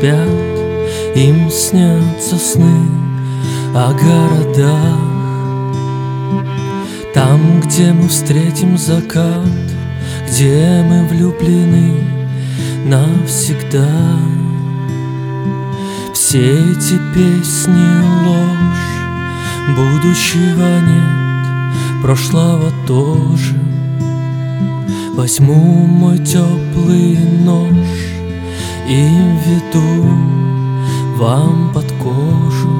спят, им снятся сны о городах. Там, где мы встретим закат, где мы влюблены навсегда. Все эти песни — ложь, будущего нет, прошлого тоже. Возьму мой теплый нож и введу вам под кожу.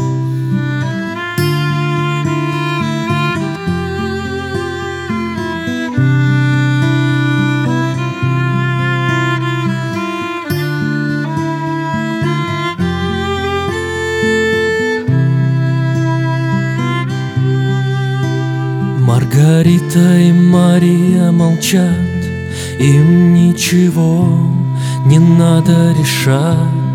Маргарита и Мария молчат, им ничего не надо решать.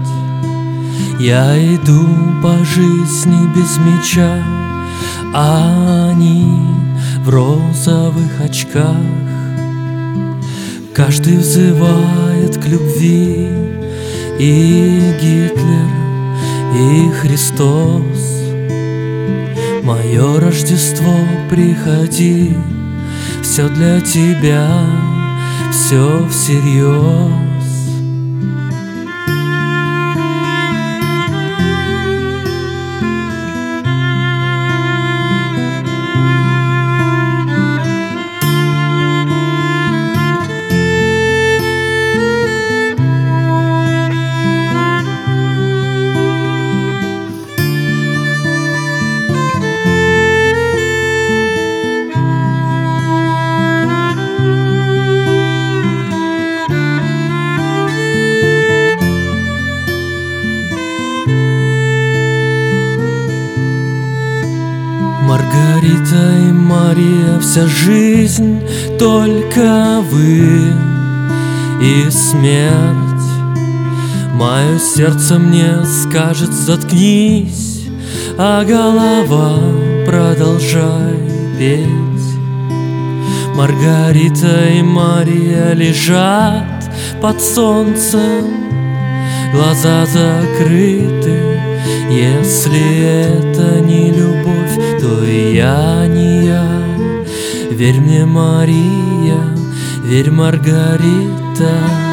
Я иду по жизни без меча, а они в розовых очках. Каждый взывает к любви, и Гитлер, и Христос. Мое Рождество, приходи, все для тебя, все всерьез. Маргарита и Мария, вся жизнь только вы и смерть. Мое сердце мне скажет: заткнись, а голова продолжай петь. Маргарита и Мария лежат под солнцем, глаза закрыты. Если это не любовь, то и я не я. Верь мне, Мария, верь, Маргарита.